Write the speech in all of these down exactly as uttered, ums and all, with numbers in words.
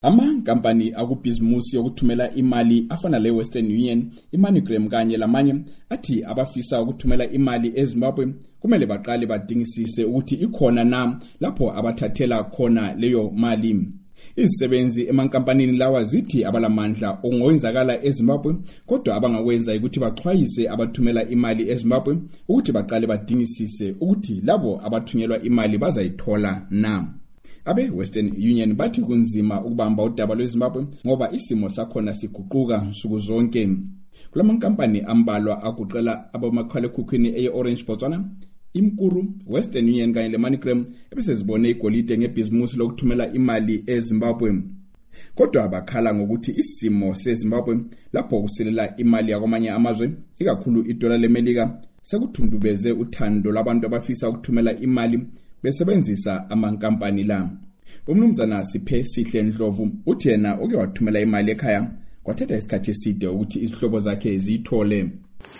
Amankampani akubhizimusi yokuthumela imali afana le-Western Union, i-MoneyGram kanye lamanye athi abafisa ukuthumela imali eZimbabwe kumele baqale badingisise ukuthi ikhona na lapho abathathela khona leyo mali. Izisebenzi emankampanini lawa zithi abalamandla ongowenzakala eZimbabwe, kodwa abangakwenza ukuthi baxwayise abathumela imali eZimbabwe ukuthi baqale badingisise ukuthi labo abathunyelwa imali bazayithola na. Abe-Western Union bathi kunzima ukubamba udaba lweZimbabwe ngoba isimo sakhona siguquka nsuku zonke. Kulamankampani ambalwa aguqela abomakhalekhukhwini eye-Orange Botswana, Imkuru, Western Union kanye le-MoneyGram ebesezibone igolide ngebhizimusi lokuthumela imali eZimbabwe. Kodwa bakhala ngokuthi isimo seZimbabwe lapho kusilela imali yakwamanye amazwe, ikakhulu idola leMelika, sekuthundubeze uthando labantu abafisa ukuthumela imali besebenzisa amankampani la. Umnumzana Siphe Sihle Ndlovu uthi yena uke wathumela imali ekhaya kwathatha isikhathi eside ukuthi izihlobo zakhe ziyithole.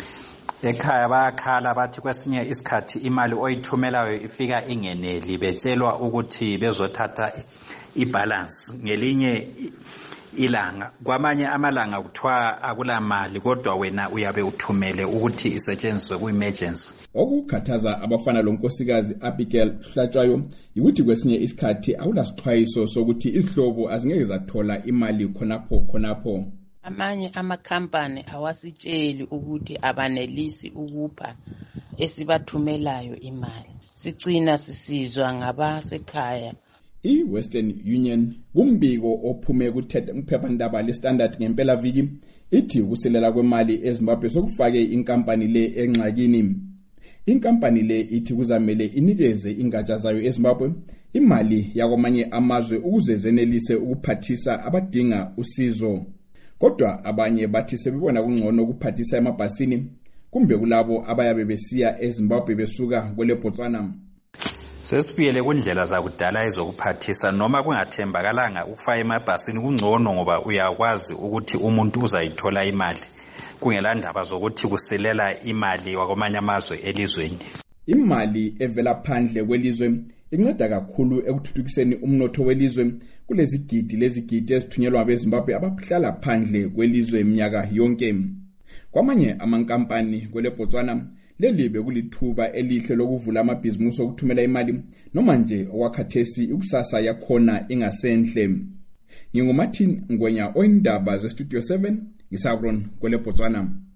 Ekhaya bayakhala bathi kwesinye isikhathi imali oyithumelayo ifika ingeneli, betshelwa ukuthi bezothatha ibalance ngelinye ilanga. Kwamanye amalanga kuthiwa akulamali kodwa wena uyabe uthumele ukuthi isetshenziswe ku-emergency. Okukhathaza abafana lonkosikazi Abigail Hlatshwayo ukuthi kwesinye isikhathi akulasixwayiso sokuthi izihlobo azingeke zathola imali khonapho khonapho. Amanye amakhampani awasitsheli ukuthi abanelisi ukupha esibathumelayo imali. Sicina sisizwa ngabasekhaya. I-Western Union kumbiko ophume kuphephandaba le-Standard ngempela viki ithi ukuselela kwemali eZimbabwe sokufake inkampani le engxakini. Inkampani le ithi kuzamele inikeze ingatsha zayo eZimbabwe imali yakwamanye amazwe ukuze zenelise ukuphathisa abadinga usizo. Kodwa abanye bathi sebebona kungcono ukuphathisa emabhasini kumbe kulabo abayabe besiya eZimbabwe besuka kwele Botswana. Sesibuyele kundlela zakudala ezokuphathisa noma kungathembakalanga ukufaka emabhasini kungcono ngoba uyakwazi ukuthi umuntu uzayithola imali kungela ndaba zokuthi kuselela imali wakwamanye amazwe elizweni. Imali evela phandle kwelizwe inceda kakhulu ekuthuthukiseni umnotho welizwe kulezi gidi lezi gidi ezithunyelwa abeZimbabwe abahlala phandle kwelizwe iminyaka yonke. Kwamanye amankampani kwele Botswana leli bekulithuba elihle lokuvula amabhizimusi okuthumela imali noma nje okwakhathesi ikusasa yakhona ingasenhle. NginguMartin Ngwenya, oyindaba ze Studio seven, ngisabron kwele Botswana.